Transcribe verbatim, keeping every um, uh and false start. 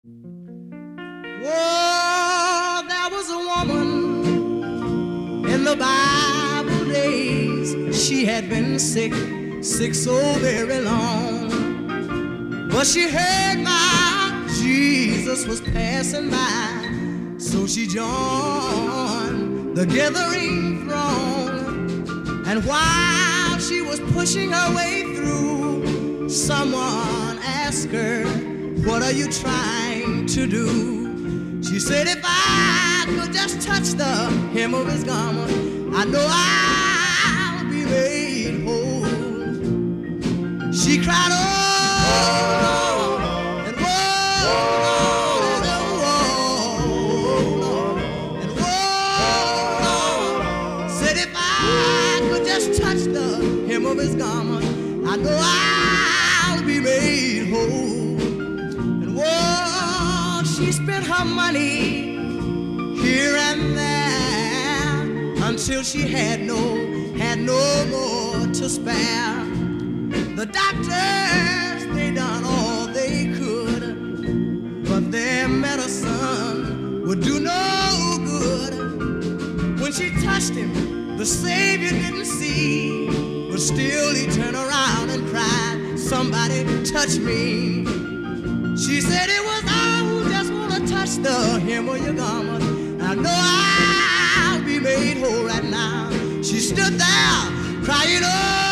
Oh, there was a woman in the Bible days. She had been sick, sick so very long. But she heard my Jesus was passing by, so she joined the gathering throng. And while she was pushing her way through, someone asked her, "What are you trying to do?" She said, "If I could just touch the hem of his garment, I know I'll be made whole." She cried, "Oh, Lord, and whoa, Lord, and whoa, Lord, and whoa, Lord." Said, "If I could just touch the hem of his garment, I know I'll be made whole." She spent her money here and there until she had no, had no more to spare. The doctors, they done all they could, but their medicine would do no good. When she touched him, the Savior didn't see, but still he turned around and cried, "Somebody touch me." She said, "It was I who just want to touch the hem of your garment. I know I'll be made whole right now." She stood there crying, "Oh,